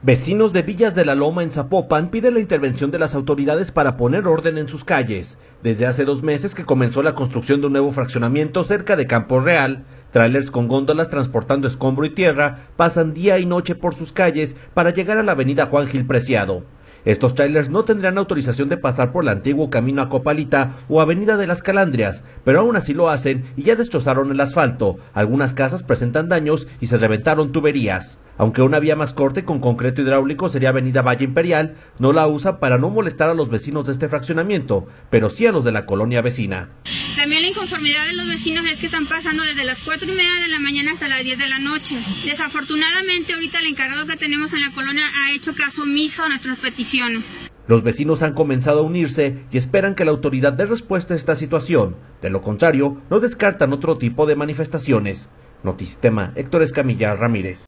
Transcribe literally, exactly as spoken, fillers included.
Vecinos de Villas de la Loma en Zapopan piden la intervención de las autoridades para poner orden en sus calles. Desde hace dos meses que comenzó la construcción de un nuevo fraccionamiento cerca de Campo Real, tráilers con góndolas transportando escombro y tierra pasan día y noche por sus calles para llegar a la avenida Juan Gil Preciado. Estos trailers no tendrán autorización de pasar por el antiguo camino a Copalita o avenida de las Calandrias, pero aún así lo hacen y ya destrozaron el asfalto. Algunas casas presentan daños y se reventaron tuberías. Aunque una vía más corta y con concreto hidráulico sería avenida Valle Imperial, no la usan para no molestar a los vecinos de este fraccionamiento, pero sí a los de la colonia vecina. También la inconformidad de los vecinos es que están pasando desde las cuatro y media de la mañana hasta las diez de la noche. Desafortunadamente ahorita el encargado que tenemos en la colonia ha hecho caso omiso a nuestras peticiones. Los vecinos han comenzado a unirse y esperan que la autoridad dé respuesta a esta situación. De lo contrario, no descartan otro tipo de manifestaciones. Notisistema, Héctor Escamilla Ramírez.